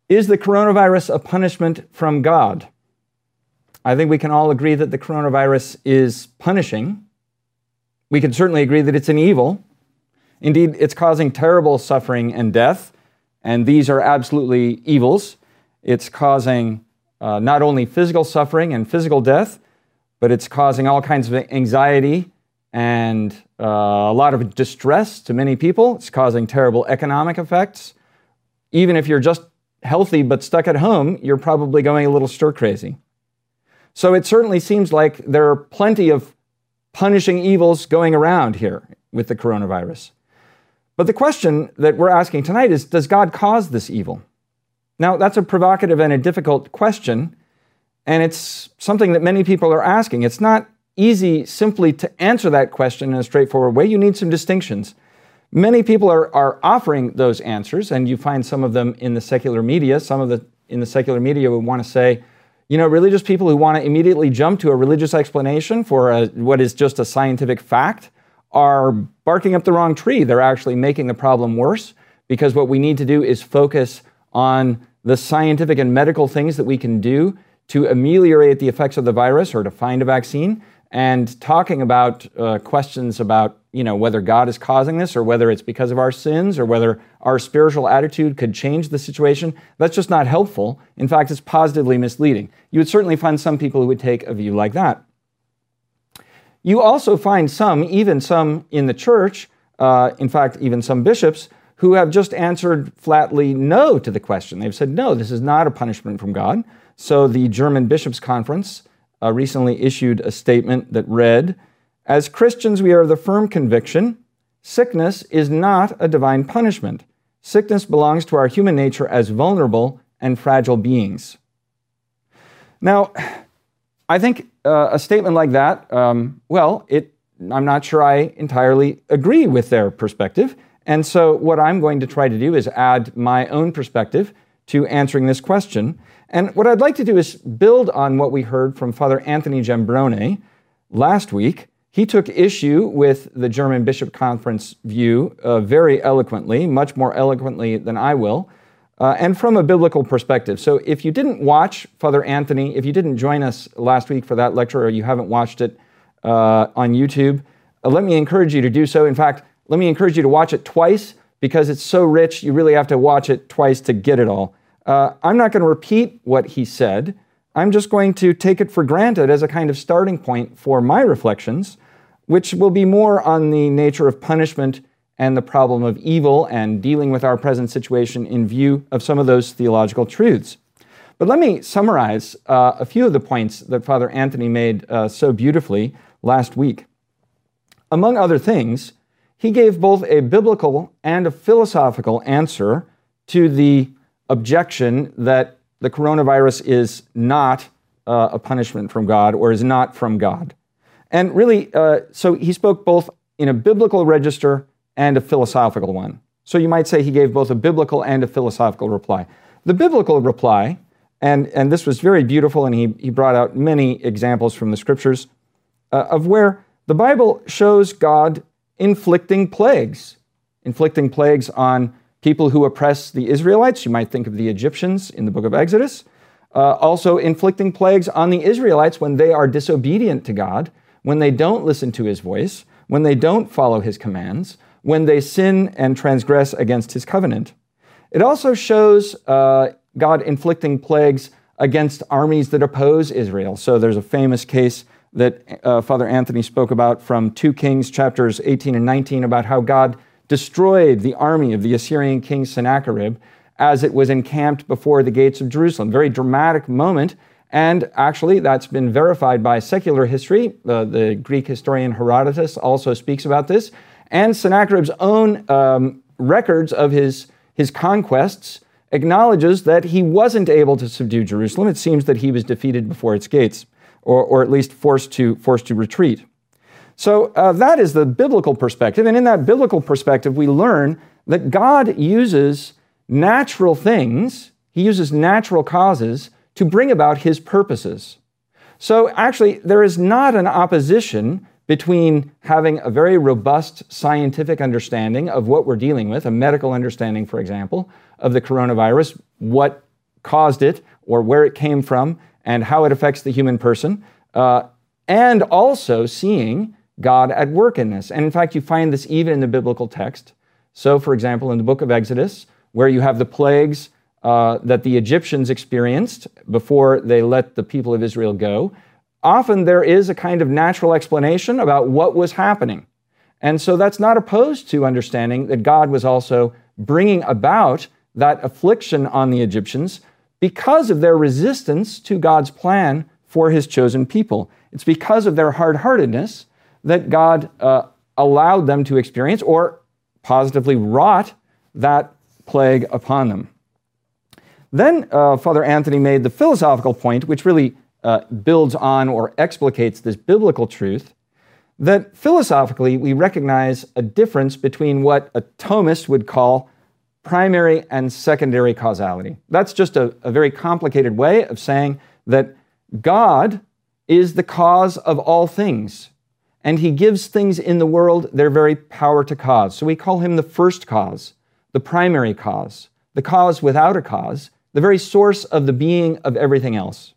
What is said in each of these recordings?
Is the coronavirus a punishment from God? I think we can all agree that the coronavirus is punishing. We can certainly agree that it's an evil. Indeed, it's causing terrible suffering and death, and these are absolutely evils. It's causing not only physical suffering and physical death, but it's causing all kinds of anxiety and a lot of distress to many people. It's causing terrible economic effects. Even if you're just healthy but stuck at home, you're probably going a little stir-crazy. So it certainly seems like there are plenty of punishing evils going around here with the coronavirus. But the question that we're asking tonight is, does God cause this evil? Now, that's a provocative and a difficult question, and it's something that many people are asking. It's not easy simply to answer that question in a straightforward way. You need some distinctions. Many people are offering those answers, and you find some of them in the secular media. In the secular media would want to say, religious people who want to immediately jump to a religious explanation for what is just a scientific fact are barking up the wrong tree. They're actually making the problem worse, because what we need to do is focus on the scientific and medical things that we can do to ameliorate the effects of the virus or to find a vaccine, and talking about questions about whether God is causing this or whether it's because of our sins or whether our spiritual attitude could change the situation. That's just not helpful. In fact, it's positively misleading. You would certainly find some people who would take a view like that. You also find even some in the church, in fact, even some bishops, who have just answered flatly no to the question. They've said, no, this is not a punishment from God. So the German Bishops' Conference recently issued a statement that read, "As Christians, we are of the firm conviction, sickness is not a divine punishment. Sickness belongs to our human nature as vulnerable and fragile beings." Now, I think a statement like that, I'm not sure I entirely agree with their perspective. And so what I'm going to try to do is add my own perspective to answering this question. And what I'd like to do is build on what we heard from Father Anthony Giambrone last week. He took issue with the German Bishop Conference view very eloquently, much more eloquently than I will, and from a biblical perspective. So if you didn't watch Father Anthony, if you didn't join us last week for that lecture, or you haven't watched it on YouTube, let me encourage you to do so. In fact, let me encourage you to watch it twice, because it's so rich, you really have to watch it twice to get it all. I'm not going to repeat what he said. I'm just going to take it for granted as a kind of starting point for my reflections, which will be more on the nature of punishment and the problem of evil and dealing with our present situation in view of some of those theological truths. But let me summarize a few of the points that Father Anthony made so beautifully last week. Among other things, he gave both a biblical and a philosophical answer to the objection that the coronavirus is not a punishment from God or is not from God. And really, so he spoke both in a biblical register and a philosophical one. So you might say he gave both a biblical and a philosophical reply. The biblical reply, and this was very beautiful, and he brought out many examples from the scriptures of where the Bible shows God inflicting plagues on people who oppress the Israelites. You might think of the Egyptians in the book of Exodus. Also inflicting plagues on the Israelites when they are disobedient to God, when they don't listen to his voice, when they don't follow his commands, when they sin and transgress against his covenant. It also shows God inflicting plagues against armies that oppose Israel. So there's a famous case that Father Anthony spoke about from 2 Kings chapters 18 and 19 about how God destroyed the army of the Assyrian king Sennacherib as it was encamped before the gates of Jerusalem. Very dramatic moment, and actually that's been verified by secular history. The Greek historian Herodotus also speaks about this, and Sennacherib's own records of his conquests acknowledges that he wasn't able to subdue Jerusalem. It seems that he was defeated before its gates, or at least forced to retreat. So that is the biblical perspective, and in that biblical perspective, we learn that God uses natural things, he uses natural causes to bring about his purposes. So actually, there is not an opposition between having a very robust scientific understanding of what we're dealing with, a medical understanding, for example, of the coronavirus, what caused it or where it came from and how it affects the human person, and also seeing God at work in this. And in fact, you find this even in the biblical text. So, for example, in the book of Exodus, where you have the plagues that the Egyptians experienced before they let the people of Israel go, often there is a kind of natural explanation about what was happening. And so that's not opposed to understanding that God was also bringing about that affliction on the Egyptians because of their resistance to God's plan for his chosen people. It's because of their hard-heartedness that God allowed them to experience or positively wrought that plague upon them. Then Father Anthony made the philosophical point, which really builds on or explicates this biblical truth, that philosophically we recognize a difference between what a Thomist would call primary and secondary causality. That's just a very complicated way of saying that God is the cause of all things, and he gives things in the world their very power to cause. So we call him the first cause, the primary cause, the cause without a cause, the very source of the being of everything else.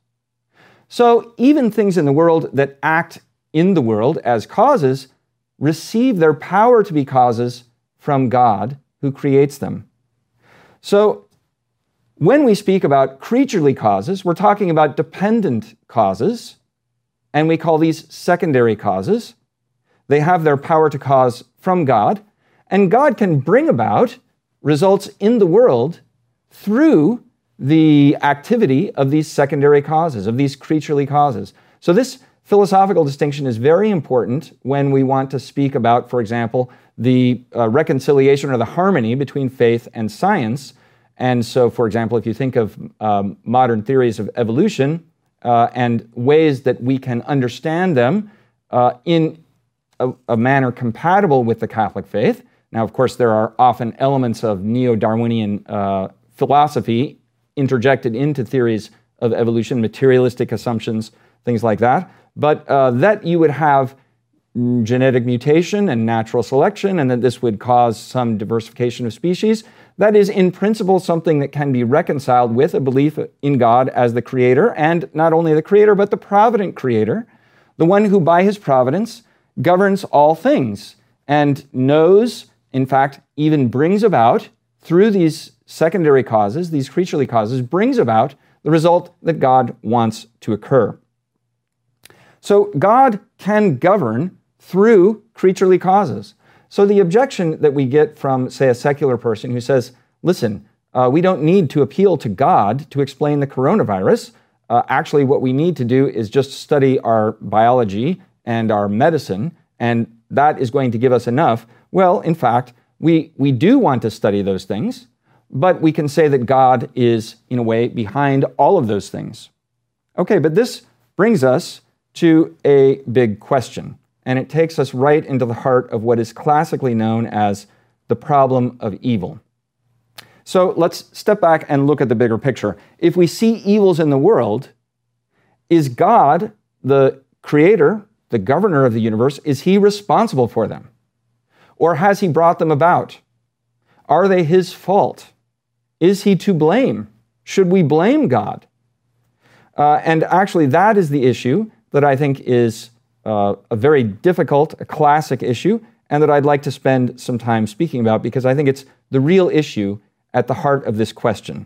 So even things in the world that act in the world as causes receive their power to be causes from God who creates them. So when we speak about creaturely causes, we're talking about dependent causes, and we call these secondary causes. They have their power to cause from God, and God can bring about results in the world through the activity of these secondary causes, of these creaturely causes. So this philosophical distinction is very important when we want to speak about, for example, the reconciliation or the harmony between faith and science. And so, for example, if you think of modern theories of evolution and ways that we can understand them in a manner compatible with the Catholic faith. Now, of course, there are often elements of neo-Darwinian philosophy interjected into theories of evolution, materialistic assumptions, things like that. But that you would have genetic mutation and natural selection, and that this would cause some diversification of species, that is in principle something that can be reconciled with a belief in God as the creator, and not only the creator, but the provident creator, the one who by his providence governs all things and knows, in fact, even brings about, through these secondary causes, these creaturely causes, brings about the result that God wants to occur. So God can govern through creaturely causes. So the objection that we get from, say, a secular person who says, listen, we don't need to appeal to God to explain the coronavirus. Actually, what we need to do is just study our biology and our medicine, and that is going to give us enough. Well, in fact, we do want to study those things, but we can say that God is, in a way, behind all of those things. Okay, but this brings us to a big question, and it takes us right into the heart of what is classically known as the problem of evil. So let's step back and look at the bigger picture. If we see evils in the world, is God, the creator, the governor of the universe, is he responsible for them? Or has he brought them about? Are they his fault? Is he to blame? Should we blame God? And actually, that is the issue that I think is a very difficult, a classic issue, and that I'd like to spend some time speaking about because I think it's the real issue at the heart of this question.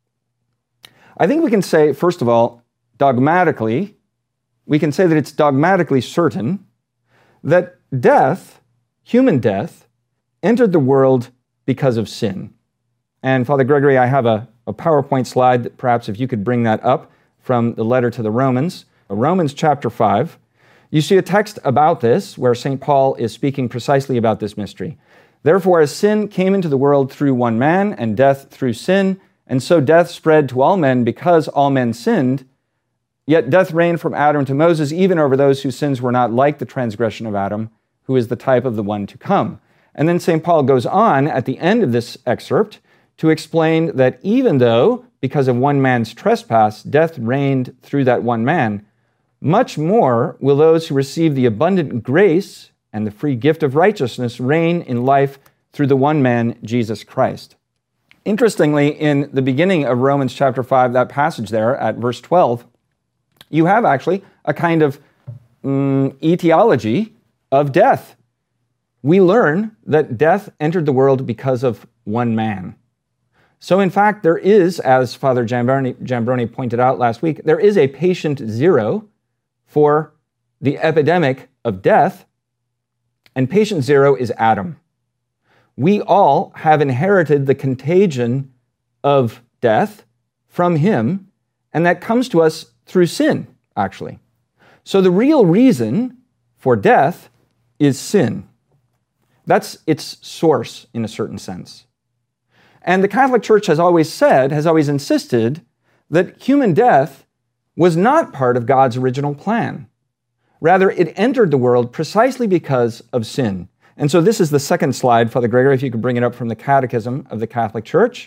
I think we can say, first of all, dogmatically, we can say that it's dogmatically certain that death, human death, entered the world because of sin. And Father Gregory, I have a PowerPoint slide that perhaps if you could bring that up from the letter to the Romans, Romans chapter 5. You see a text about this where St. Paul is speaking precisely about this mystery. Therefore, as sin came into the world through one man, and death through sin, and so death spread to all men because all men sinned, yet death reigned from Adam to Moses, even over those whose sins were not like the transgression of Adam, who is the type of the one to come. And then St. Paul goes on at the end of this excerpt to explain that even though, because of one man's trespass, death reigned through that one man, much more will those who receive the abundant grace and the free gift of righteousness reign in life through the one man, Jesus Christ. Interestingly, in the beginning of Romans chapter 5, that passage there at verse 12, you have actually a kind of etiology of death. We learn that death entered the world because of one man. So in fact, there is, as Father Jambroni pointed out last week, there is a patient zero for the epidemic of death, and patient zero is Adam. We all have inherited the contagion of death from him, and that comes to us through sin, actually. So the real reason for death is sin. That's its source in a certain sense. And the Catholic Church has always insisted that human death was not part of God's original plan. Rather, it entered the world precisely because of sin. And so this is the second slide, Father Gregory, if you could bring it up from the Catechism of the Catholic Church.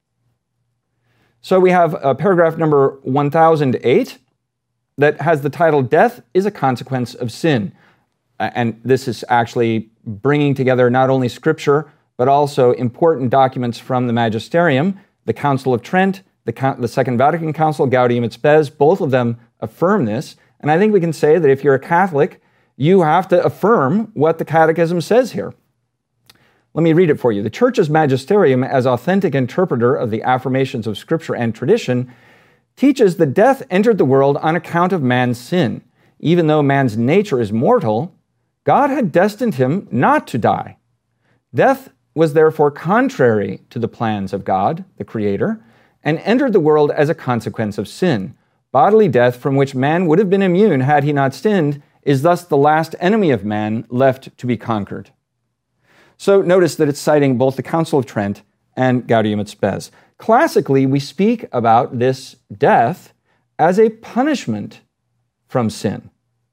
So we have paragraph number 1008 that has the title, Death is a Consequence of Sin. And this is actually bringing together not only Scripture, but also important documents from the Magisterium, the Council of Trent, the Second Vatican Council, Gaudium et Spes. Both of them affirm this. And I think we can say that if you're a Catholic, you have to affirm what the Catechism says here. Let me read it for you. The Church's Magisterium, as authentic interpreter of the affirmations of Scripture and tradition, teaches that death entered the world on account of man's sin. Even though man's nature is mortal, God had destined him not to die. Death was therefore contrary to the plans of God, the Creator, and entered the world as a consequence of sin. Bodily death, from which man would have been immune had he not sinned, is thus the last enemy of man left to be conquered. So notice that it's citing both the Council of Trent and Gaudium et Spes. Classically, we speak about this death as a punishment from sin.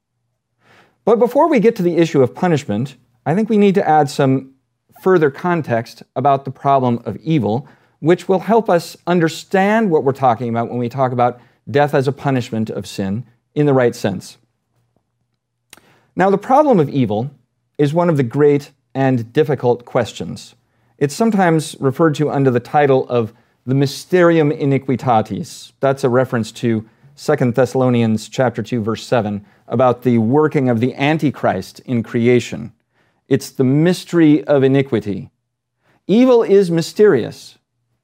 But before we get to the issue of punishment, I think we need to add some further context about the problem of evil, which will help us understand what we're talking about when we talk about death as a punishment of sin in the right sense. Now, the problem of evil is one of the great and difficult questions. It's sometimes referred to under the title of the Mysterium Iniquitatis. That's a reference to 2 Thessalonians chapter 2, verse 7, about the working of the Antichrist in creation. It's the mystery of iniquity. Evil is mysterious,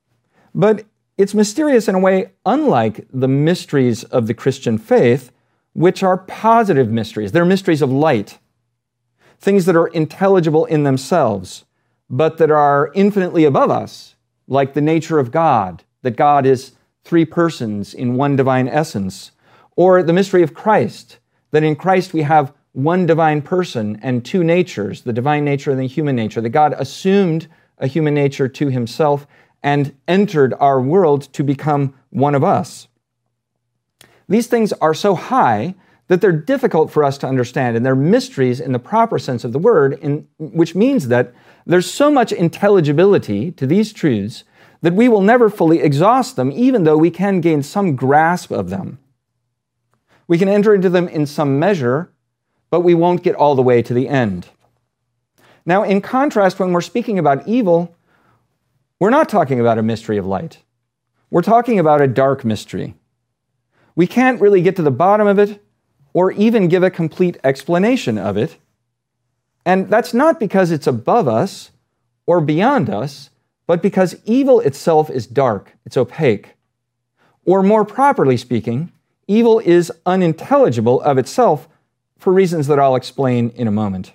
but it's mysterious in a way unlike the mysteries of the Christian faith, which are positive mysteries. They're mysteries of light, things that are intelligible in themselves, but that are infinitely above us, like the nature of God, that God is three persons in one divine essence, or the mystery of Christ, that in Christ we have one divine person and two natures, the divine nature and the human nature, that God assumed a human nature to himself and entered our world to become one of us. These things are so high that they're difficult for us to understand, and they're mysteries in the proper sense of the word, which means that there's so much intelligibility to these truths that we will never fully exhaust them, even though we can gain some grasp of them. We can enter into them in some measure, but we won't get all the way to the end. Now, in contrast, when we're speaking about evil, we're not talking about a mystery of light. We're talking about a dark mystery. We can't really get to the bottom of it or even give a complete explanation of it. And that's not because it's above us or beyond us, but because evil itself is dark, it's opaque. Or more properly speaking, evil is unintelligible of itself for reasons that I'll explain in a moment.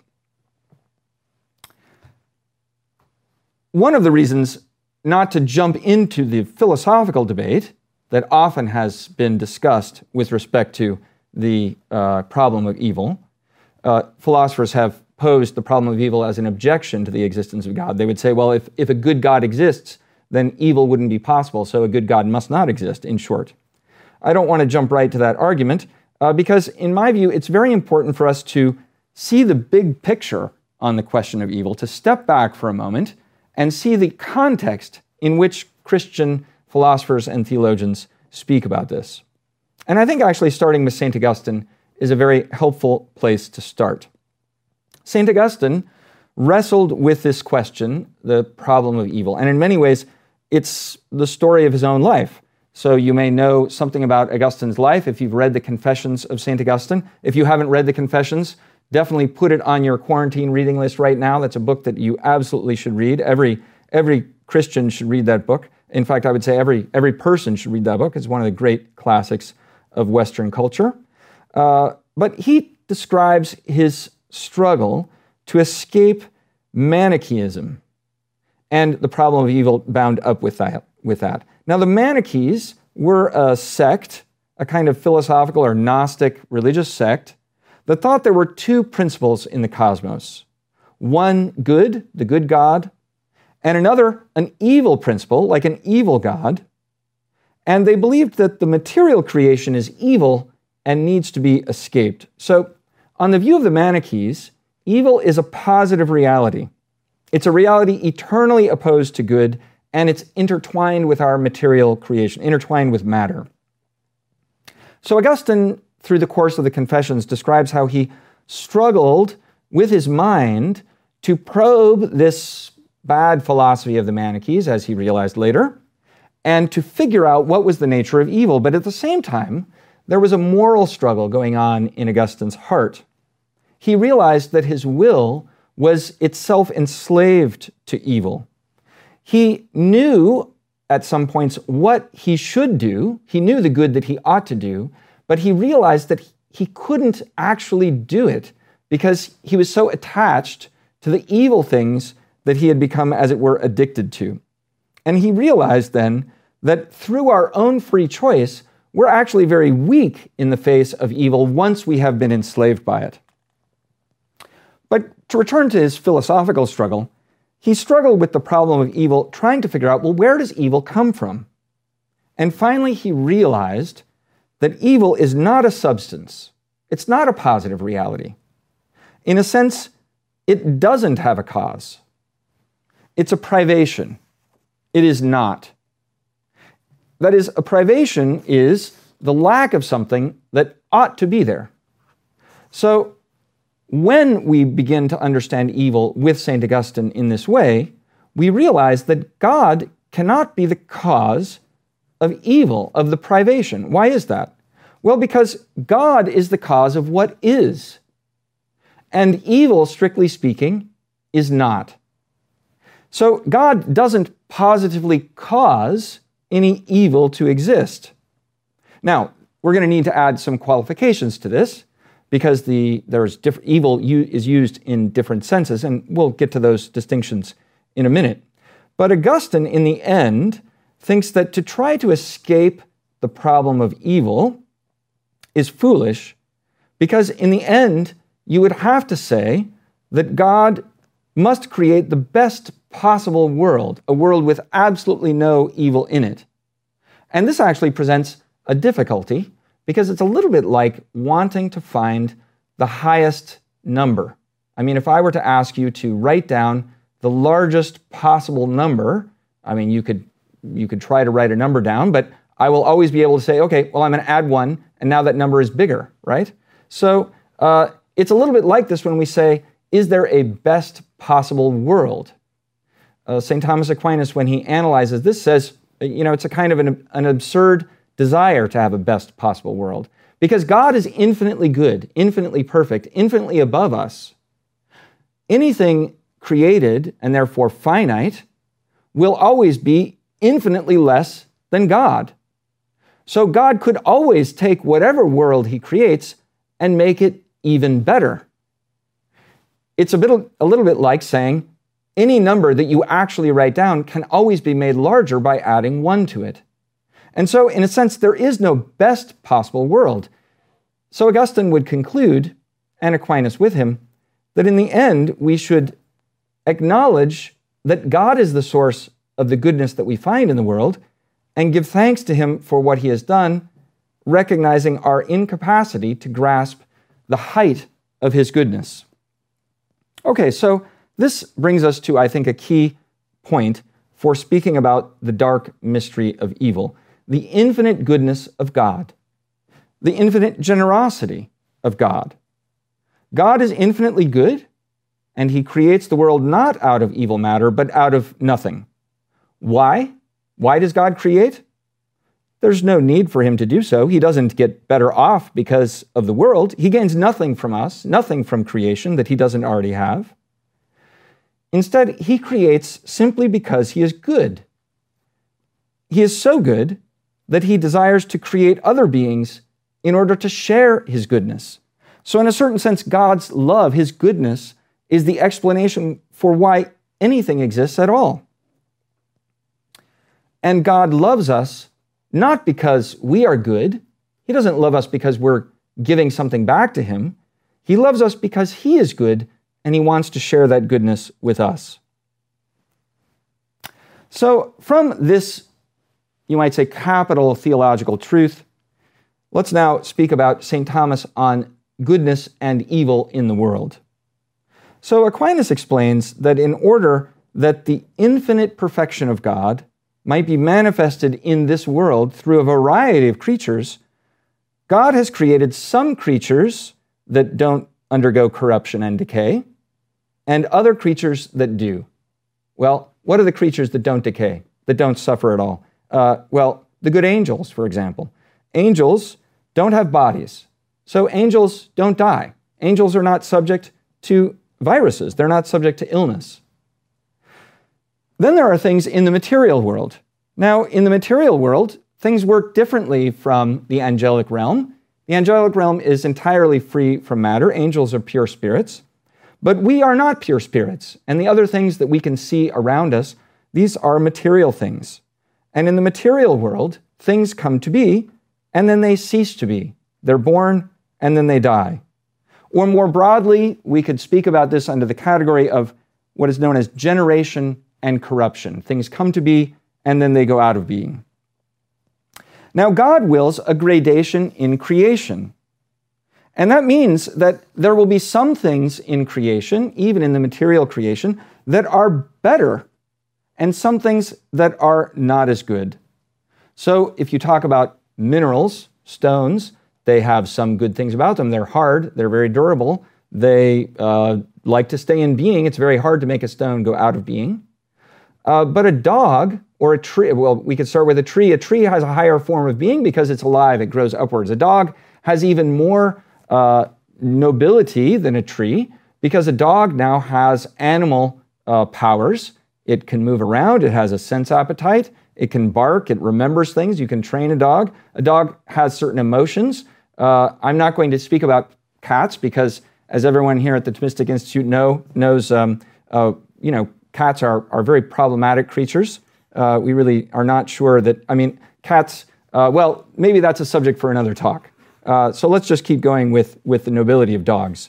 One of the reasons not to jump into the philosophical debate that often has been discussed with respect to the problem of evil, philosophers have posed the problem of evil as an objection to the existence of God. They would say, well, if a good God exists, then evil wouldn't be possible, so a good God must not exist, in short. I don't want to jump right to that argument, because in my view, it's very important for us to see the big picture on the question of evil, to step back for a moment and see the context in which Christian philosophers and theologians speak about this. And I think actually starting with St. Augustine is a very helpful place to start. St. Augustine wrestled with this question, the problem of evil, and in many ways it's the story of his own life. So you may know something about Augustine's life if you've read the Confessions of St. Augustine. If you haven't read the Confessions, definitely put it on your quarantine reading list right now. That's a book that you absolutely should read. Every Christian should read that book. In fact, I would say every person should read that book. It's one of the great classics of Western culture. But he describes his struggle to escape Manichaeism and the problem of evil bound up with that. Now, the Manichees were a sect, a kind of philosophical or Gnostic religious sect, that thought there were two principles in the cosmos. One good, the good God, and another an evil principle, like an evil God. And they believed that the material creation is evil and needs to be escaped. So, on the view of the Manichees, evil is a positive reality. It's a reality eternally opposed to good, and it's intertwined with our material creation, intertwined with matter. So Augustine, through the course of the Confessions, describes how he struggled with his mind to probe this bad philosophy of the Manichees, as he realized later, and to figure out what was the nature of evil. But at the same time, there was a moral struggle going on in Augustine's heart. He realized that his will was itself enslaved to evil. He knew at some points what he should do. He knew the good that he ought to do, but he realized that he couldn't actually do it because he was so attached to the evil things that he had become, as it were, addicted to. And he realized then that through our own free choice, we're actually very weak in the face of evil once we have been enslaved by it. But to return to his philosophical struggle, he struggled with the problem of evil, trying to figure out, well, where does evil come from? And finally, he realized that evil is not a substance. It's not a positive reality. In a sense, it doesn't have a cause. It's a privation. It is not. That is, a privation is the lack of something that ought to be there. So, when we begin to understand evil with St. Augustine in this way, we realize that God cannot be the cause of evil, of the privation. Why is that? Well, because God is the cause of what is. And evil, strictly speaking, is not. So God doesn't positively cause any evil to exist. Now, we're going to need to add some qualifications to this, because evil is used in different senses, and we'll get to those distinctions in a minute. But Augustine, in the end, thinks that to try to escape the problem of evil is foolish, because in the end, you would have to say that God must create the best possible world, a world with absolutely no evil in it. And this actually presents a difficulty, because it's a little bit like wanting to find the highest number. I mean, if I were to ask you to write down the largest possible number, I mean, you could try to write a number down, but I will always be able to say, okay, well, I'm going to add one, and now that number is bigger, right? So it's a little bit like this when we say, is there a best possible world? St. Thomas Aquinas, when he analyzes this, says, it's a kind of an absurd desire to have a best possible world. Because God is infinitely good, infinitely perfect, infinitely above us. Anything created, and therefore finite, will always be infinitely less than God. So God could always take whatever world he creates and make it even better. It's a little bit like saying any number that you actually write down can always be made larger by adding 1 to it. And so, in a sense, there is no best possible world. So Augustine would conclude, and Aquinas with him, that in the end, we should acknowledge that God is the source of the goodness that we find in the world, and give thanks to him for what he has done, recognizing our incapacity to grasp the height of his goodness. Okay, so this brings us to, I think, a key point for speaking about the dark mystery of evil. The infinite goodness of God, the infinite generosity of God. God is infinitely good, and he creates the world not out of evil matter, but out of nothing. Why? Why does God create? There's no need for him to do so. He doesn't get better off because of the world. He gains nothing from us, nothing from creation that he doesn't already have. Instead, he creates simply because he is good. He is so good that he desires to create other beings in order to share his goodness. So in a certain sense, God's love, his goodness, is the explanation for why anything exists at all. And God loves us not because we are good. He doesn't love us because we're giving something back to him. He loves us because he is good and he wants to share that goodness with us. So from this, you might say, capital theological truth, let's now speak about St. Thomas on goodness and evil in the world. So Aquinas explains that in order that the infinite perfection of God might be manifested in this world through a variety of creatures, God has created some creatures that don't undergo corruption and decay, and other creatures that do. Well, what are the creatures that don't decay, that don't suffer at all? Well, the good angels, for example. Angels don't have bodies, so angels don't die. Angels are not subject to viruses. They're not subject to illness. Then there are things in the material world. Now, in the material world, things work differently from the angelic realm. The angelic realm is entirely free from matter. Angels are pure spirits. But we are not pure spirits. And the other things that we can see around us, these are material things. And in the material world, things come to be, and then they cease to be. They're born, and then they die. Or more broadly, we could speak about this under the category of what is known as generation and corruption. Things come to be, and then they go out of being. Now, God wills a gradation in creation. And that means that there will be some things in creation, even in the material creation, that are better, and some things that are not as good. So if you talk about minerals, stones, they have some good things about them. They're hard, they're very durable, they like to stay in being. It's very hard to make a stone go out of being. But a dog or a tree, well, we could start with a tree. A tree has a higher form of being because it's alive, it grows upwards. A dog has even more nobility than a tree because a dog now has animal powers. It can move around, it has a sense appetite, it can bark, it remembers things. You can train a dog. A dog has certain emotions. I'm not going to speak about cats because, as everyone here at the Thomistic Institute knows, cats are very problematic creatures. We really are not sure that, cats, well, maybe that's a subject for another talk. So let's just keep going with the nobility of dogs.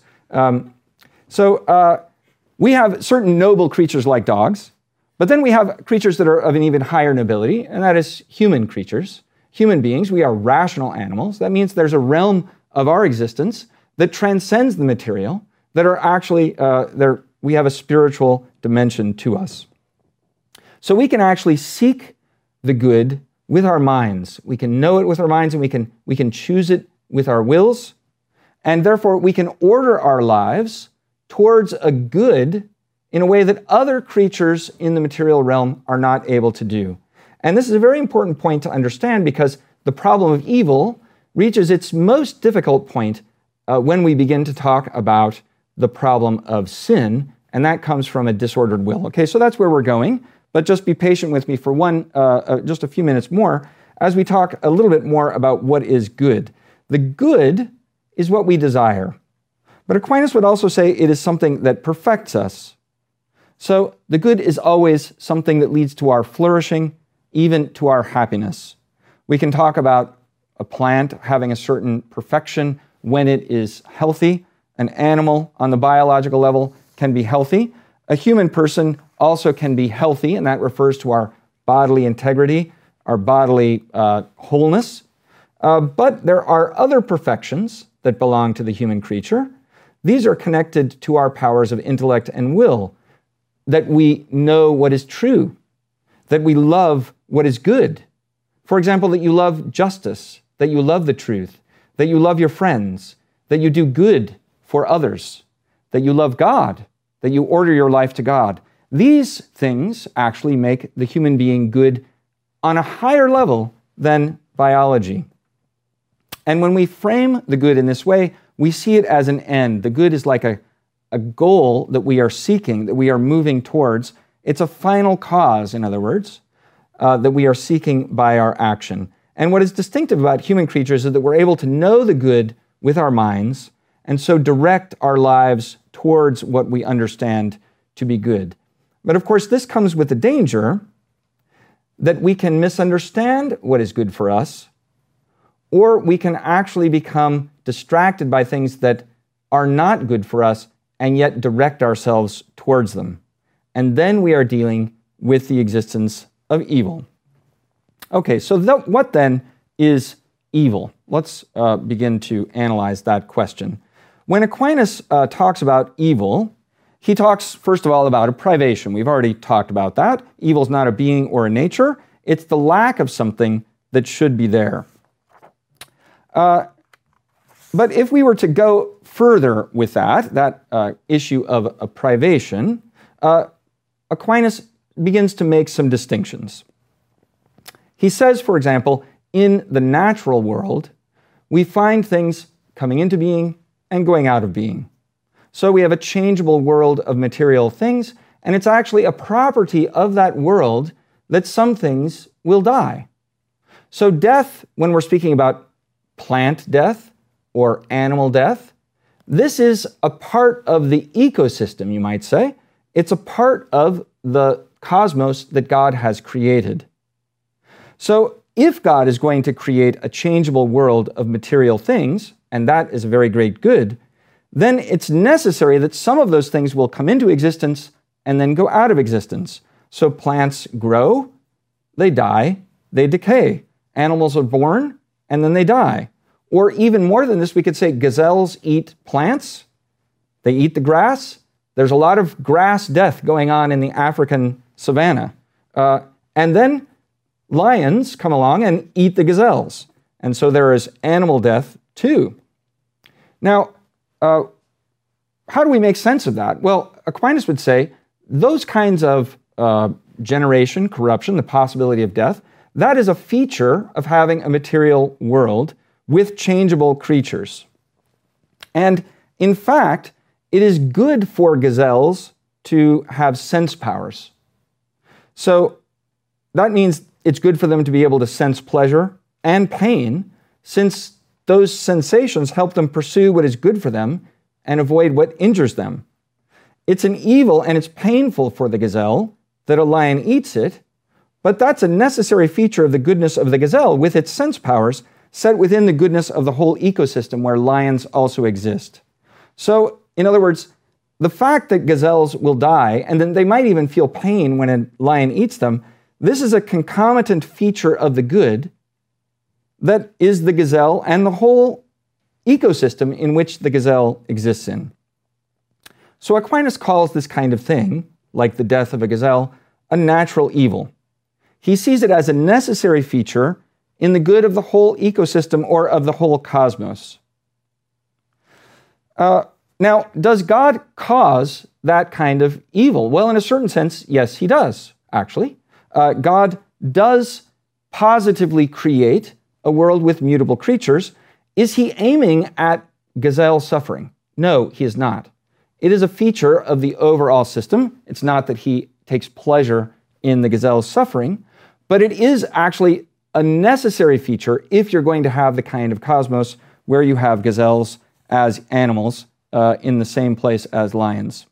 We have certain noble creatures like dogs, but then we have creatures that are of an even higher nobility, and that is human creatures. Human beings, we are rational animals. That means there's a realm of our existence that transcends the material, that are actually, we have a spiritual dimension to us. So we can actually seek the good with our minds. We can know it with our minds, and we can choose it with our wills, and therefore we can order our lives towards a good in a way that other creatures in the material realm are not able to do. And this is a very important point to understand because the problem of evil reaches its most difficult point when we begin to talk about the problem of sin, and that comes from a disordered will. Okay, so that's where we're going, but just be patient with me for just a few minutes more as we talk a little bit more about what is good. The good is what we desire. But Aquinas would also say it is something that perfects us. So the good is always something that leads to our flourishing, even to our happiness. We can talk about a plant having a certain perfection when it is healthy. An animal on the biological level can be healthy. A human person also can be healthy, and that refers to our bodily integrity, our bodily wholeness. But there are other perfections that belong to the human creature. These are connected to our powers of intellect and will, that we know what is true, that we love what is good. For example, that you love justice, that you love the truth, that you love your friends, that you do good for others, that you love God, that you order your life to God. These things actually make the human being good on a higher level than biology. And when we frame the good in this way, we see it as an end. The good is like a goal that we are seeking, that we are moving towards. It's a final cause, in other words, that we are seeking by our action. And what is distinctive about human creatures is that we're able to know the good with our minds and so direct our lives towards what we understand to be good. But of course, this comes with the danger that we can misunderstand what is good for us, or we can actually become distracted by things that are not good for us and yet direct ourselves towards them. And then we are dealing with the existence of evil. Okay, so what then is evil? Let's begin to analyze that question. When Aquinas talks about evil, he talks, first of all, about a privation. We've already talked about that. Evil is not a being or a nature. It's the lack of something that should be there. But if we were to go further with that issue of a privation, Aquinas begins to make some distinctions. He says, for example, in the natural world, we find things coming into being and going out of being. So we have a changeable world of material things, and it's actually a property of that world that some things will die. So death, when we're speaking about plant death or animal death, this is a part of the ecosystem, you might say. It's a part of the cosmos that God has created. So if God is going to create a changeable world of material things, and that is a very great good, then it's necessary that some of those things will come into existence and then go out of existence. So plants grow, they die, they decay. Animals are born, and then they die. Or even more than this, we could say gazelles eat plants, they eat the grass. There's a lot of grass death going on in the African savanna. And then lions come along and eat the gazelles. And so there is animal death too. Now, how do we make sense of that? Well, Aquinas would say those kinds of generation, corruption, the possibility of death, that is a feature of having a material world with changeable creatures. And in fact, it is good for gazelles to have sense powers. So that means it's good for them to be able to sense pleasure and pain, since those sensations help them pursue what is good for them and avoid what injures them. It's an evil and it's painful for the gazelle that a lion eats it, but that's a necessary feature of the goodness of the gazelle with its sense powers set within the goodness of the whole ecosystem where lions also exist. So, in other words, the fact that gazelles will die, and then they might even feel pain when a lion eats them, this is a concomitant feature of the good that is the gazelle and the whole ecosystem in which the gazelle exists in. So Aquinas calls this kind of thing, like the death of a gazelle, a natural evil. He sees it as a necessary feature in the good of the whole ecosystem or of the whole cosmos. Now, does God cause that kind of evil? Well, in a certain sense, yes, he does, actually. God does positively create a world with mutable creatures. Is he aiming at gazelle suffering? No, he is not. It is a feature of the overall system. It's not that he takes pleasure in the gazelle's suffering, but it is actually a necessary feature if you're going to have the kind of cosmos where you have gazelles as animals in the same place as lions.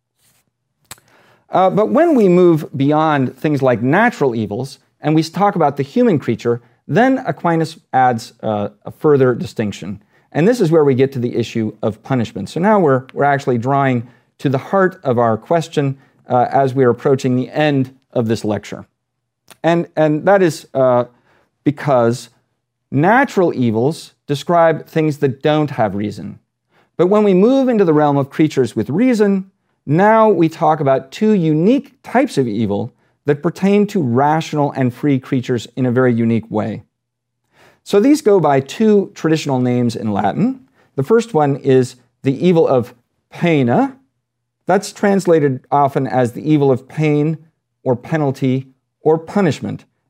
But when we move beyond things like natural evils and we talk about the human creature, then Aquinas adds a further distinction. And this is where we get to the issue of punishment. So now we're actually drawing to the heart of our question as we're approaching the end of this lecture. And that is because natural evils describe things that don't have reason. But when we move into the realm of creatures with reason, now we talk about two unique types of evil that pertain to rational and free creatures in a very unique way. So these go by two traditional names in Latin. The first one is the evil of pena. That's translated often as the evil of pain or penalty or punishment.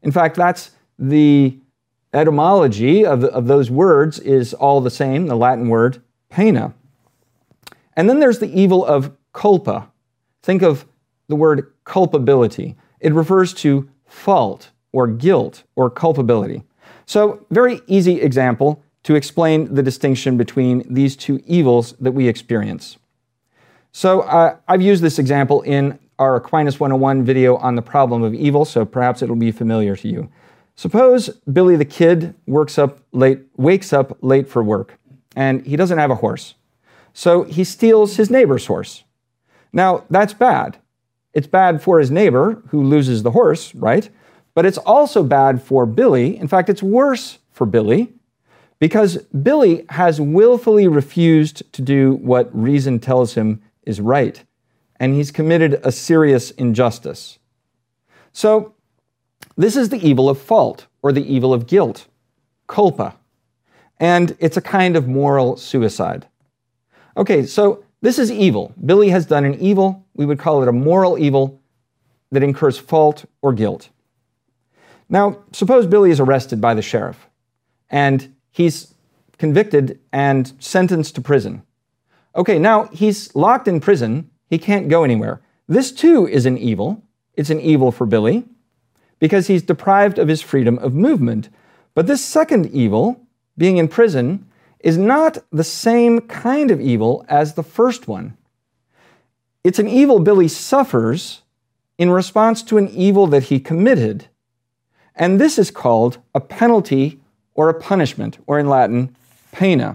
In fact, that's the etymology of those words is all the same, the Latin word pena. And then there's the evil of culpa. Think of the word culpability. It refers to fault or guilt or culpability. So, very easy example to explain the distinction between these two evils that we experience. So, I've used this example in our Aquinas 101 video on the problem of evil, so perhaps it'll be familiar to you. Suppose Billy the kid wakes up late for work, and he doesn't have a horse. So he steals his neighbor's horse. Now, that's bad. It's bad for his neighbor who loses the horse, right? But it's also bad for Billy. In fact, it's worse for Billy because Billy has willfully refused to do what reason tells him is right, and he's committed a serious injustice. So, this is the evil of fault, or the evil of guilt, culpa, and it's a kind of moral suicide. Okay, so this is evil. Billy has done an evil. We would call it a moral evil that incurs fault or guilt. Now, suppose Billy is arrested by the sheriff, and he's convicted and sentenced to prison. Okay, now he's locked in prison. He can't go anywhere. This too is an evil. It's an evil for Billy because he's deprived of his freedom of movement. But this second evil, being in prison, is not the same kind of evil as the first one. It's an evil Billy suffers in response to an evil that he committed. And this is called a penalty or a punishment, or in Latin, pena.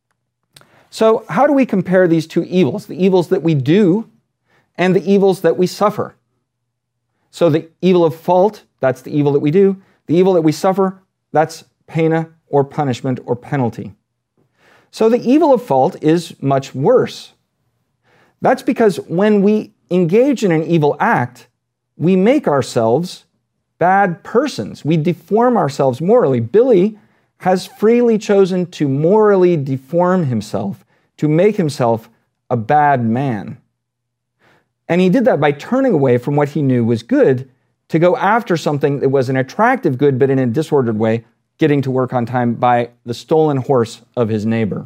So how do we compare these two evils, the evils that we do and the evils that we suffer? So the evil of fault, that's the evil that we do. The evil that we suffer, that's pena or punishment or penalty. So the evil of fault is much worse. That's because when we engage in an evil act, we make ourselves bad persons. We deform ourselves morally. Billy has freely chosen to morally deform himself, to make himself a bad man. And he did that by turning away from what he knew was good to go after something that was an attractive good, but in a disordered way, getting to work on time by the stolen horse of his neighbor.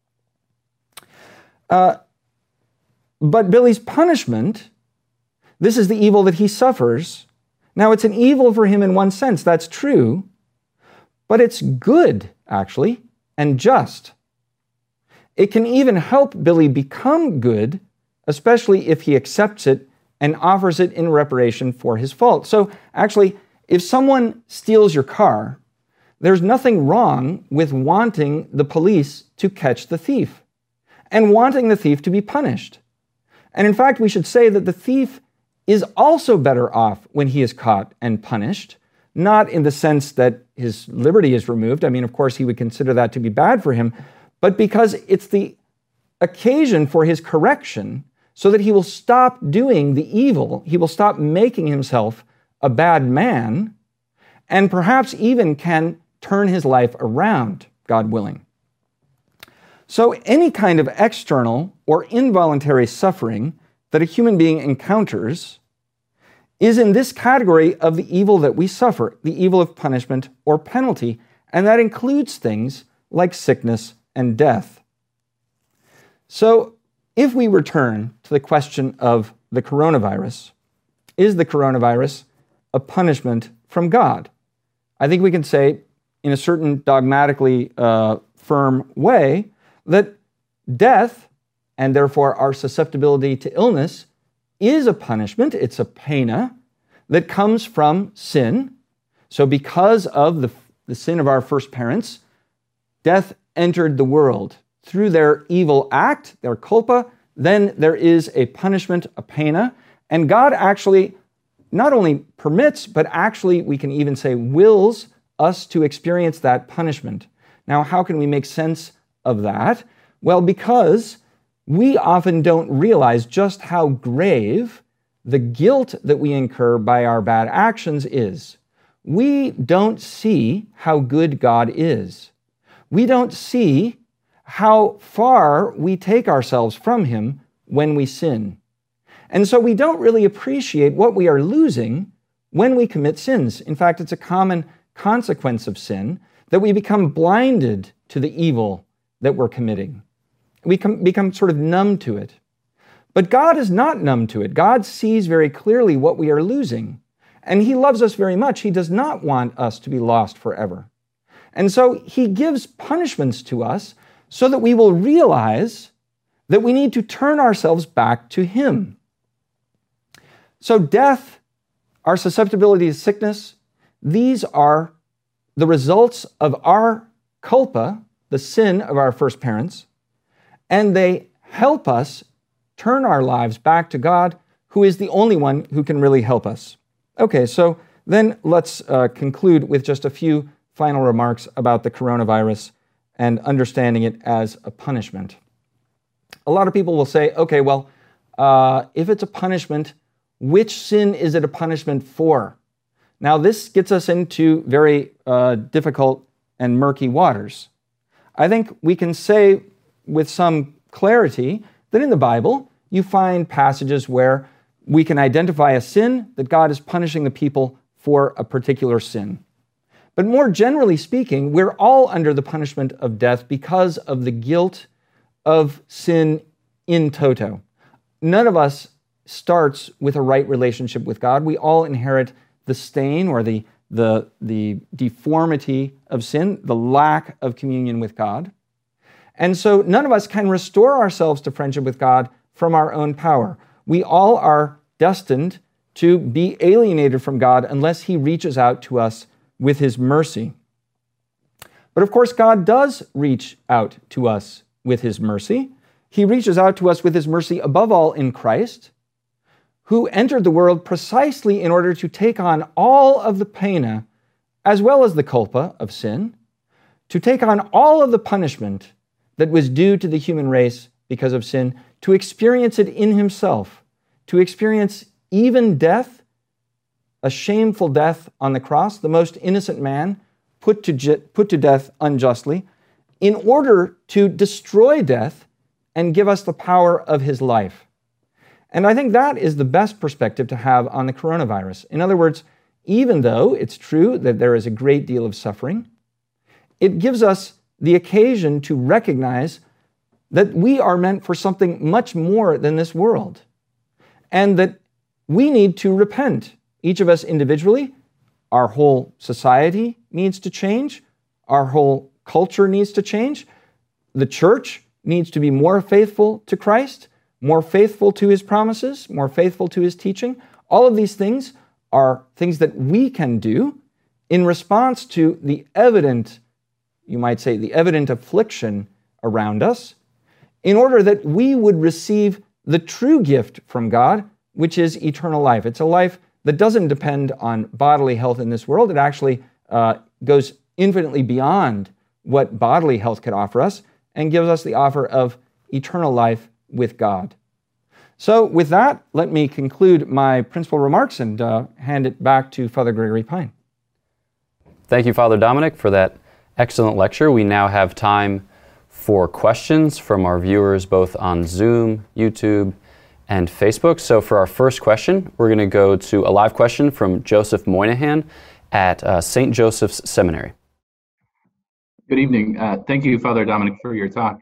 But Billy's punishment, this is the evil that he suffers. Now, it's an evil for him in one sense, that's true, but it's good, actually, and just. It can even help Billy become good, especially if he accepts it and offers it in reparation for his fault. So, actually, if someone steals your car, there's nothing wrong with wanting the police to catch the thief and wanting the thief to be punished. And in fact, we should say that the thief is also better off when he is caught and punished, not in the sense that his liberty is removed. I mean, of course, he would consider that to be bad for him, but because it's the occasion for his correction so that he will stop doing the evil, he will stop making himself a bad man, and perhaps even can turn his life around, God willing. So any kind of external or involuntary suffering that a human being encounters is in this category of the evil that we suffer, the evil of punishment or penalty, and that includes things like sickness and death. So if we return to the question of the coronavirus, is the coronavirus a punishment from God? I think we can say, in a certain dogmatically firm way, that death, and therefore our susceptibility to illness, is a punishment. It's a pena that comes from sin. So because of the sin of our first parents, death entered the world through their evil act, their culpa. Then there is a punishment, a pena, and God actually not only permits, but actually we can even say wills us to experience that punishment. Now, how can we make sense of that? Well, because we often don't realize just how grave the guilt that we incur by our bad actions is. We don't see how good God is. We don't see how far we take ourselves from Him when we sin. And so we don't really appreciate what we are losing when we commit sins. In fact, it's a common consequence of sin that we become blinded to the evil that we're committing. We become sort of numb to it. But God is not numb to it. God sees very clearly what we are losing. And He loves us very much. He does not want us to be lost forever. And so He gives punishments to us so that we will realize that we need to turn ourselves back to Him. So death, our susceptibility to sickness, these are the results of our culpa, the sin of our first parents, and they help us turn our lives back to God, who is the only one who can really help us. Okay, so then let's conclude with just a few final remarks about the coronavirus and understanding it as a punishment. A lot of people will say, okay, well, if it's a punishment, which sin is it a punishment for? Now, this gets us into very difficult and murky waters. I think we can say with some clarity that in the Bible, you find passages where we can identify a sin that God is punishing the people for a particular sin. But more generally speaking, we're all under the punishment of death because of the guilt of sin in toto. None of us starts with a right relationship with God. We all inherit the stain or the deformity of sin, the lack of communion with God. And so none of us can restore ourselves to friendship with God from our own power. We all are destined to be alienated from God unless He reaches out to us with His mercy. But of course, God does reach out to us with His mercy. He reaches out to us with His mercy above all in Christ, who entered the world precisely in order to take on all of the pena, as well as the culpa of sin, to take on all of the punishment that was due to the human race because of sin, to experience it in Himself, to experience even death, a shameful death on the cross, the most innocent man put to death unjustly, in order to destroy death and give us the power of His life. And I think that is the best perspective to have on the coronavirus. In other words, even though it's true that there is a great deal of suffering, it gives us the occasion to recognize that we are meant for something much more than this world, and that we need to repent. Each of us individually, our whole society needs to change, our whole culture needs to change, the church needs to be more faithful to Christ, more faithful to His promises, more faithful to His teaching. All of these things are things that we can do in response to the evident, you might say, the evident affliction around us, in order that we would receive the true gift from God, which is eternal life. It's a life that doesn't depend on bodily health in this world. It actually goes infinitely beyond what bodily health could offer us and gives us the offer of eternal life with God. So with that, let me conclude my principal remarks and hand it back to Father Gregory Pine. Thank you, Father Dominic, for that excellent lecture. We now have time for questions from our viewers both on Zoom, YouTube, and Facebook. So for our first question, we're going to go to a live question from Joseph Moynihan at St. Joseph's Seminary. Good evening. Thank you, Father Dominic, for your talk.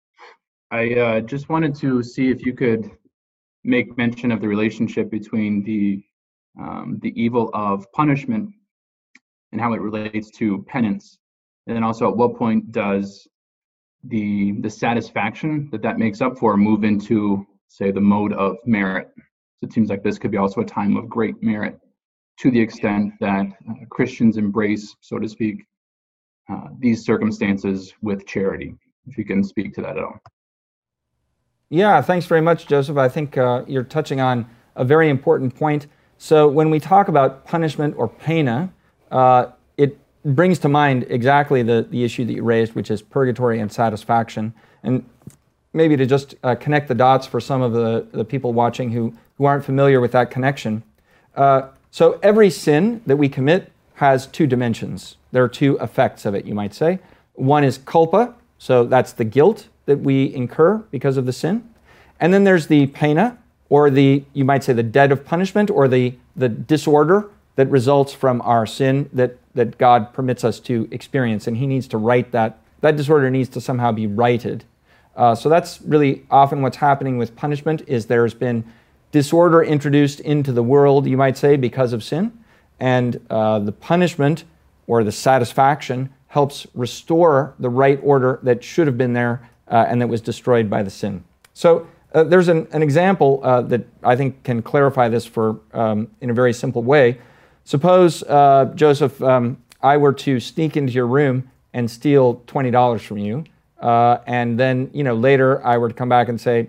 I just wanted to see if you could make mention of the relationship between the evil of punishment and how it relates to penance, and then also at what point does the satisfaction that makes up for move into, say, the mode of merit. So it seems like this could be also a time of great merit to the extent that Christians embrace, so to speak, these circumstances with charity. If you can speak to that at all. Yeah, thanks very much, Joseph. I think you're touching on a very important point. So when we talk about punishment or pena, it brings to mind exactly the issue that you raised, which is purgatory and satisfaction. And maybe to just connect the dots for some of the people watching who aren't familiar with that connection. So every sin that we commit has two dimensions. There are two effects of it, you might say. One is culpa, so that's the guilt that we incur because of the sin. And then there's the pena, or you might say the debt of punishment, or the disorder that results from our sin that God permits us to experience, and he needs to right that. That disorder needs to somehow be righted. So that's really often what's happening with punishment, is there's been disorder introduced into the world, you might say, because of sin, and the punishment or the satisfaction helps restore the right order that should have been there and that was destroyed by the sin. So there's an example that I think can clarify this in a very simple way. Suppose, Joseph, I were to sneak into your room and steal $20 from you, and then later I were to come back and say,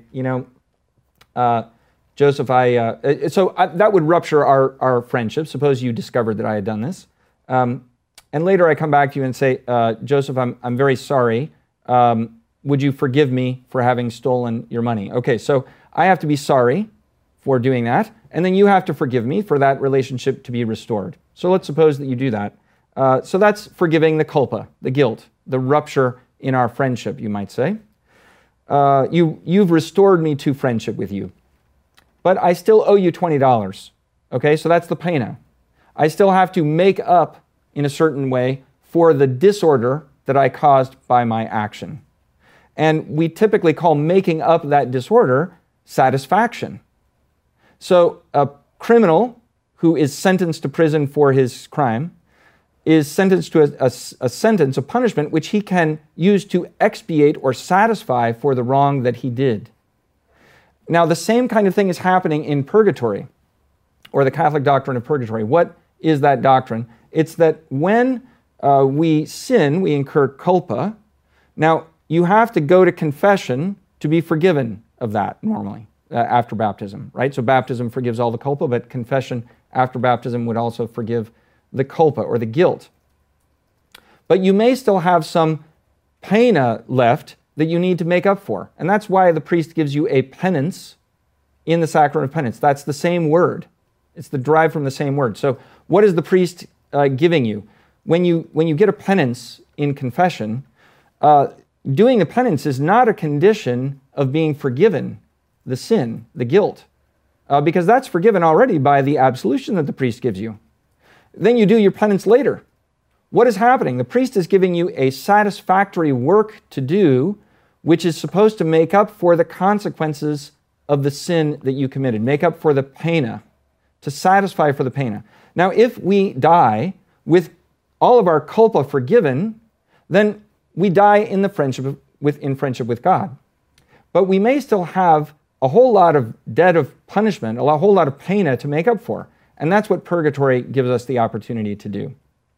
Joseph, that would rupture our friendship. Suppose you discovered that I had done this, and later I come back to you and say, Joseph, I'm very sorry. Would you forgive me for having stolen your money? Okay, so I have to be sorry for doing that, and then you have to forgive me for that relationship to be restored. So let's suppose that you do that. So that's forgiving the culpa, the guilt, the rupture in our friendship, you might say. You've restored me to friendship with you, but I still owe you $20. Okay, so that's the pena. I still have to make up in a certain way for the disorder that I caused by my action. And we typically call making up that disorder satisfaction. So a criminal who is sentenced to prison for his crime is sentenced to a sentence, a punishment, which he can use to expiate or satisfy for the wrong that he did. Now, the same kind of thing is happening in purgatory, or the Catholic doctrine of purgatory. What is that doctrine? It's that when we sin, we incur culpa. Now, you have to go to confession to be forgiven of that normally after baptism, right? So baptism forgives all the culpa, but confession after baptism would also forgive the culpa or the guilt. But you may still have some pena left that you need to make up for. And that's why the priest gives you a penance in the sacrament of penance. That's the same word. It's derived from the same word. So what is the priest giving you? When you get a penance in confession, doing the penance is not a condition of being forgiven the sin, the guilt, because that's forgiven already by the absolution that the priest gives you. Then you do your penance later. What is happening? The priest is giving you a satisfactory work to do, which is supposed to make up for the consequences of the sin that you committed, make up for the pena, to satisfy for the pena. Now, if we die with all of our culpa forgiven, then we die in friendship with God. But we may still have a whole lot of debt of punishment, a whole lot of pena to make up for. And that's what purgatory gives us the opportunity to do.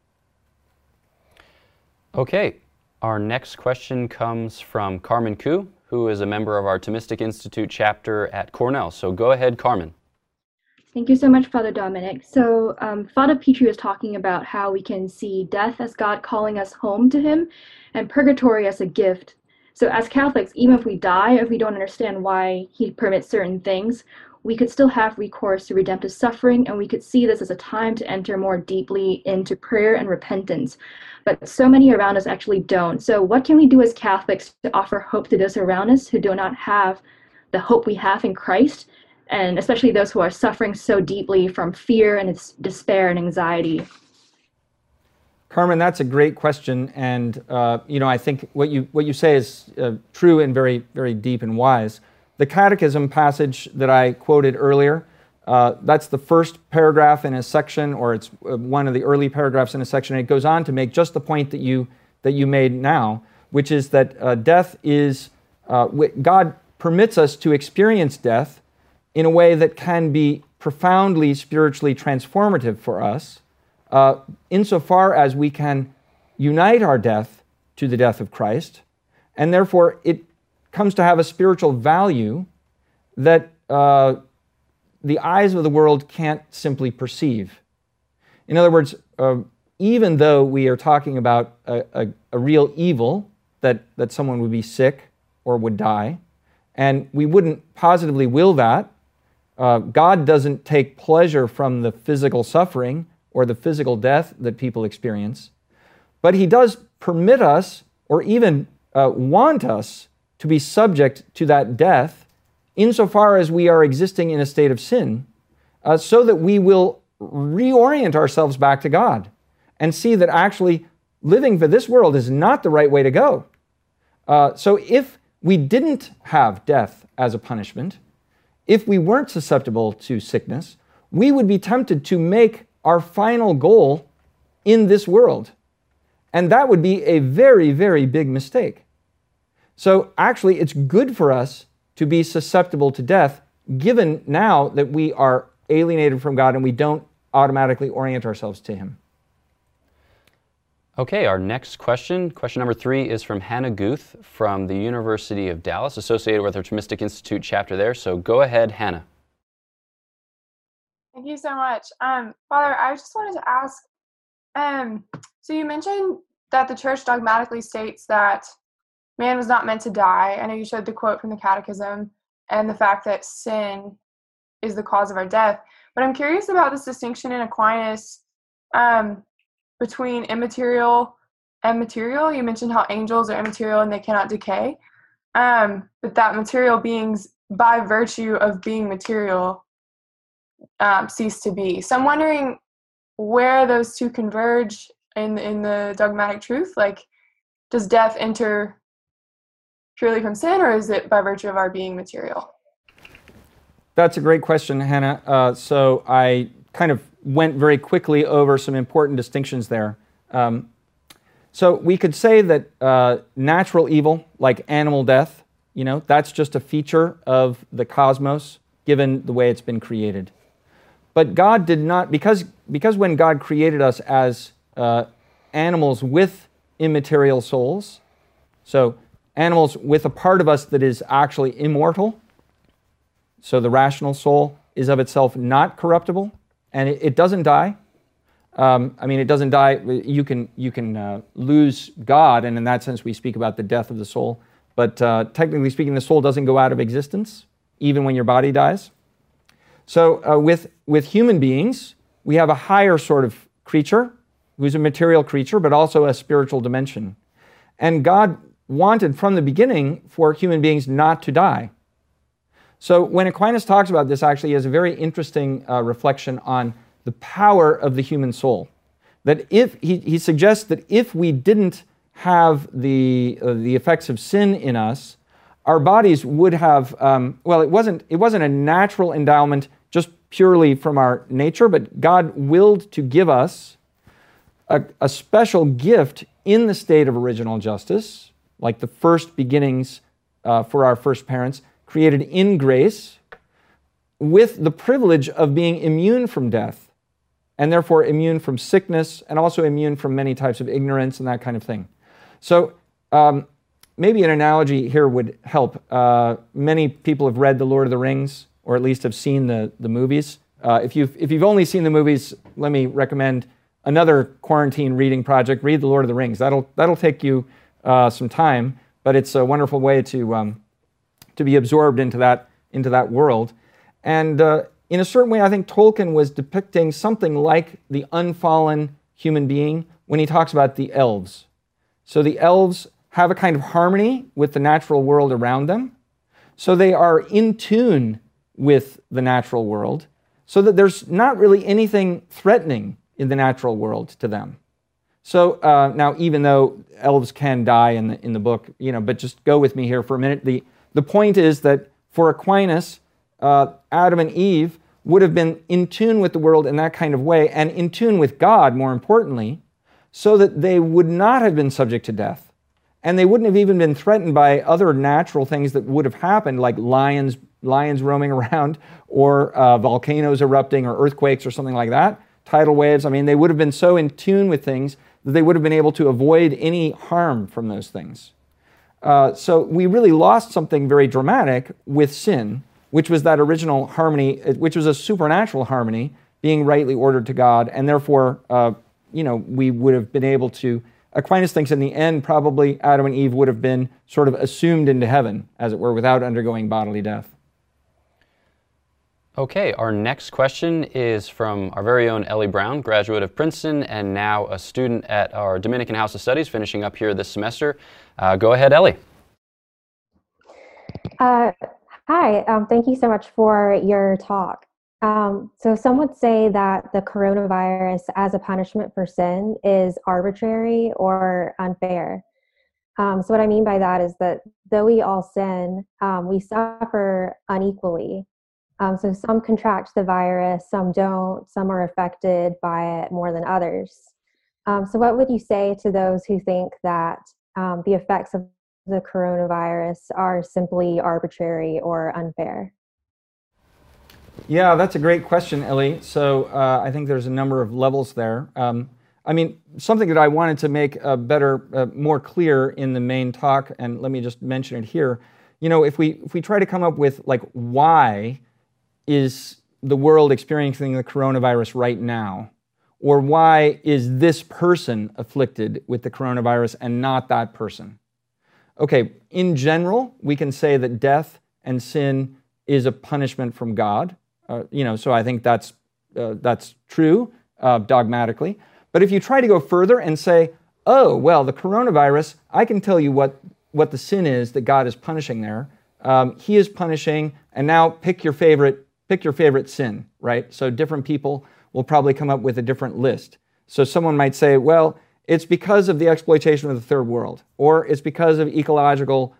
Okay, our next question comes from Carmen Koo, who is a member of our Thomistic Institute chapter at Cornell. So go ahead, Carmen. Thank you so much, Father Dominic. So Father Petrie was talking about how we can see death as God calling us home to him and purgatory as a gift. So as Catholics, even if we die, if we don't understand why he permits certain things, we could still have recourse to redemptive suffering, and we could see this as a time to enter more deeply into prayer and repentance. But so many around us actually don't. So what can we do as Catholics to offer hope to those around us who do not have the hope we have in Christ, and especially those who are suffering so deeply from fear and despair and anxiety? Carmen, that's a great question, and I think what you say is true and very, very deep and wise. The Catechism passage that I quoted earlier, that's the first paragraph in a section, or it's one of the early paragraphs in a section. And it goes on to make just the point that you made now, which is that death is God permits us to experience death in a way that can be profoundly spiritually transformative for us, insofar as we can unite our death to the death of Christ, and therefore it comes to have a spiritual value that the eyes of the world can't simply perceive. In other words, even though we are talking about a real evil, that someone would be sick or would die, and we wouldn't positively will that, God doesn't take pleasure from the physical suffering or the physical death that people experience, but he does permit us, or even want us, to be subject to that death insofar as we are existing in a state of sin, so that we will reorient ourselves back to God and see that actually living for this world is not the right way to go. So if we didn't have death as a punishment, if we weren't susceptible to sickness, we would be tempted to make our final goal in this world. And that would be a very, very big mistake. So actually, it's good for us to be susceptible to death, given now that we are alienated from God and we don't automatically orient ourselves to Him. Okay, our next question number 3, is from Hannah Guth from the University of Dallas, associated with our Thomistic Institute chapter there. So go ahead, Hannah. Thank you so much. Father, I just wanted to ask, so you mentioned that the church dogmatically states that man was not meant to die. I know you showed the quote from the Catechism and the fact that sin is the cause of our death. But I'm curious about this distinction in Aquinas between immaterial and material. You mentioned how angels are immaterial and they cannot decay, but that material beings, by virtue of being material, cease to be. So I'm wondering where those two converge in the dogmatic truth. Like, does death enter purely from sin, or is it by virtue of our being material? That's a great question, Hannah. So I kind of went very quickly over some important distinctions there. So we could say that natural evil, like animal death, that's just a feature of the cosmos, given the way it's been created. But God did not, because when God created us as animals with immaterial souls, so animals with a part of us that is actually immortal, so the rational soul is of itself not corruptible, and it doesn't die. It doesn't die. You can lose God, and in that sense we speak about the death of the soul. But technically speaking, the soul doesn't go out of existence, even when your body dies. So with human beings, we have a higher sort of creature, who's a material creature, but also a spiritual dimension. And God wanted from the beginning for human beings not to die. So when Aquinas talks about this, actually, he has a very interesting reflection on the power of the human soul. That if he suggests that if we didn't have the effects of sin in us, our bodies would have it wasn't a natural endowment just purely from our nature, but God willed to give us a special gift in the state of original justice, like the first beginnings for our first parents, created in grace, with the privilege of being immune from death, and therefore immune from sickness, and also immune from many types of ignorance and that kind of thing. So maybe an analogy here would help. Many people have read The Lord of the Rings, or at least have seen the movies. If you've only seen the movies, let me recommend another quarantine reading project. Read The Lord of the Rings. That'll take you some time, but it's a wonderful way to be absorbed into that world. And in a certain way, I think Tolkien was depicting something like the unfallen human being when he talks about the elves. So the elves have a kind of harmony with the natural world around them. So they are in tune with the natural world, so that there's not really anything threatening in the natural world to them. So now, even though elves can die in the book, but just go with me here for a minute. The point is that for Aquinas, Adam and Eve would have been in tune with the world in that kind of way, and in tune with God, more importantly, so that they would not have been subject to death. And they wouldn't have even been threatened by other natural things that would have happened, like lions roaming around, or volcanoes erupting, or earthquakes, or something like that, tidal waves. They would have been so in tune with things that they would have been able to avoid any harm from those things. So we really lost something very dramatic with sin, which was that original harmony, which was a supernatural harmony, being rightly ordered to God, and therefore, we would have been able to. Aquinas thinks in the end, probably Adam and Eve would have been sort of assumed into heaven, as it were, without undergoing bodily death. Okay, our next question is from our very own Ellie Brown, graduate of Princeton and now a student at our Dominican House of Studies, finishing up here this semester. Go ahead, Ellie. Hi, thank you so much for your talk. So some would say that the coronavirus as a punishment for sin is arbitrary or unfair. So what I mean by that is that though we all sin, we suffer unequally. So some contract the virus, some don't, some are affected by it more than others. So what would you say to those who think that the effects of the coronavirus are simply arbitrary or unfair? Yeah, that's a great question, Ellie. So I think there's a number of levels there. I mean, something that I wanted to make more clear in the main talk, and let me just mention it here. You know, if we try to come up with like why is the world experiencing the coronavirus right now, or why is this person afflicted with the coronavirus and not that person? Okay, in general, we can say that death and sin is a punishment from God. So I think that's true dogmatically. But if you try to go further and say, oh, well, the coronavirus, I can tell you what the sin is that God is punishing there. He is punishing, and now pick your favorite sin, right? So different people will probably come up with a different list. So someone might say, well, it's because of the exploitation of the third world, or it's because of ecological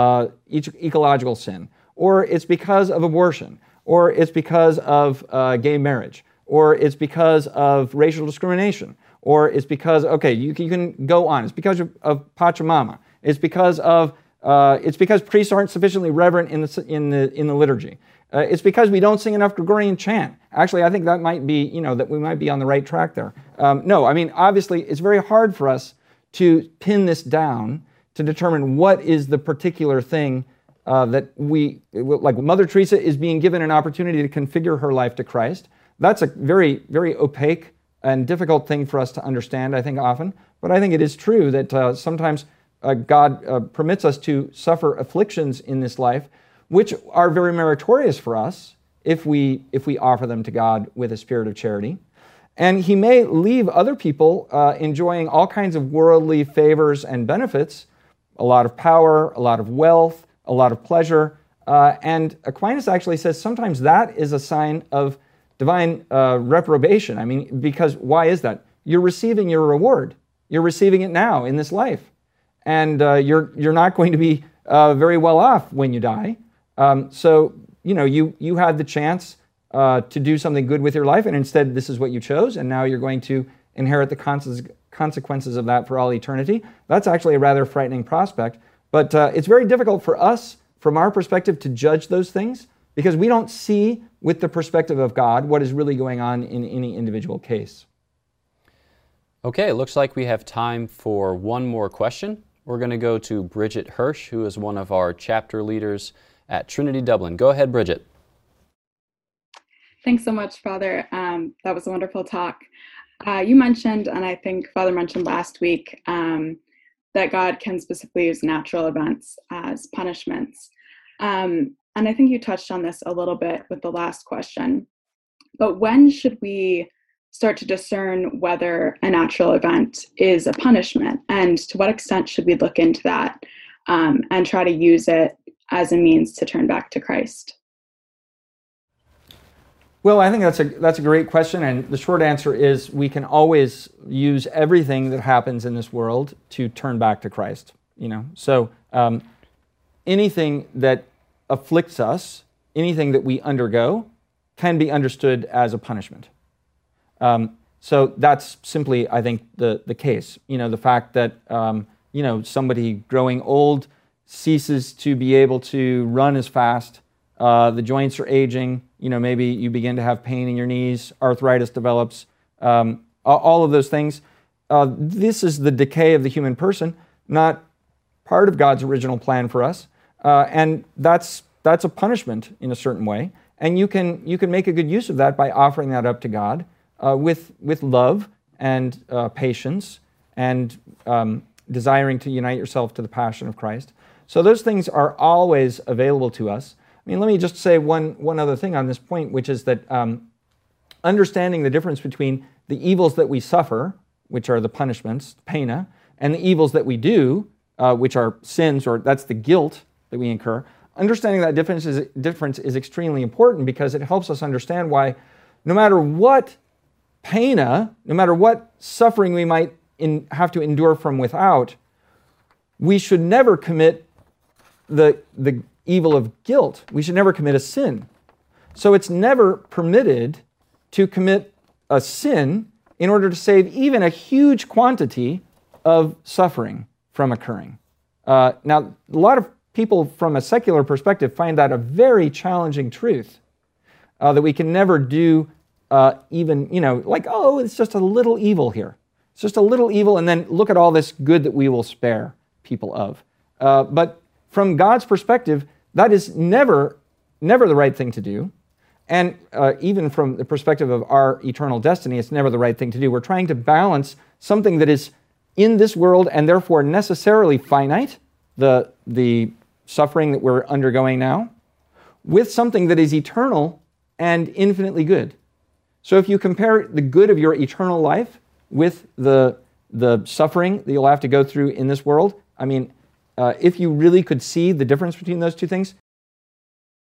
sin, or it's because of abortion, or it's because of gay marriage, or it's because of racial discrimination, or it's because, okay, you can go on. It's because of Pachamama. It's because priests aren't sufficiently reverent in the liturgy. It's because we don't sing enough Gregorian chant. Actually, I think that might be, that we might be on the right track there. No, I mean, obviously, it's very hard for us to pin this down to determine what is the particular thing that like Mother Teresa is being given an opportunity to configure her life to Christ. That's a very, very opaque and difficult thing for us to understand, I think, often. But I think it is true that sometimes God permits us to suffer afflictions in this life, which are very meritorious for us if we offer them to God with a spirit of charity. And He may leave other people enjoying all kinds of worldly favors and benefits, a lot of power, a lot of wealth, a lot of pleasure. And Aquinas actually says sometimes that is a sign of divine reprobation. I mean, because why is that? You're receiving your reward. You're receiving it now in this life. And you're not going to be very well off when you die. So, you had the chance to do something good with your life, and instead this is what you chose, and now you're going to inherit the consequences of that for all eternity. That's actually a rather frightening prospect. But it's very difficult for us, from our perspective, to judge those things, because we don't see with the perspective of God what is really going on in any individual case. Okay, it looks like we have time for one more question. We're going to go to Bridget Hirsch, who is one of our chapter leaders at Trinity Dublin. Go ahead, Bridget. Thanks so much, Father. That was a wonderful talk. You mentioned, and I think Father mentioned last week, that God can specifically use natural events as punishments. And I think you touched on this a little bit with the last question. But when should we start to discern whether a natural event is a punishment? And to what extent should we look into that and try to use it as a means to turn back to Christ? Well, I think that's a great question, and the short answer is we can always use everything that happens in this world to turn back to Christ. So anything that afflicts us, anything that we undergo, can be understood as a punishment. So that's simply, I think, the case. The fact that somebody growing old ceases to be able to run as fast. The joints are aging. Maybe you begin to have pain in your knees. Arthritis develops. All of those things. This is the decay of the human person, not part of God's original plan for us. And that's a punishment in a certain way. And you can make a good use of that by offering that up to God with love and patience and desiring to unite yourself to the passion of Christ. So those things are always available to us. I mean, let me just say one other thing on this point, which is that understanding the difference between the evils that we suffer, which are the punishments, pena, and the evils that we do, which are sins, or that's the guilt that we incur. understanding that difference is extremely important because it helps us understand why no matter what no matter what suffering we might have to endure from without, we should never commit the evil of guilt. We should never commit a sin. So it's never permitted to commit a sin in order to save even a huge quantity of suffering from occurring. Now, a lot of people from a secular perspective find that a very challenging truth, that we can never do even, like, oh, it's just a little evil here. It's just a little evil, and then look at all this good that we will spare people of. But from God's perspective, that is never the right thing to do. And even from the perspective of our eternal destiny, it's never the right thing to do. We're trying to balance something that is in this world and therefore necessarily finite, the suffering that we're undergoing now, with something that is eternal and infinitely good. So if you compare the good of your eternal life with the suffering that you'll have to go through in this world, I mean, if you really could see the difference between those two things,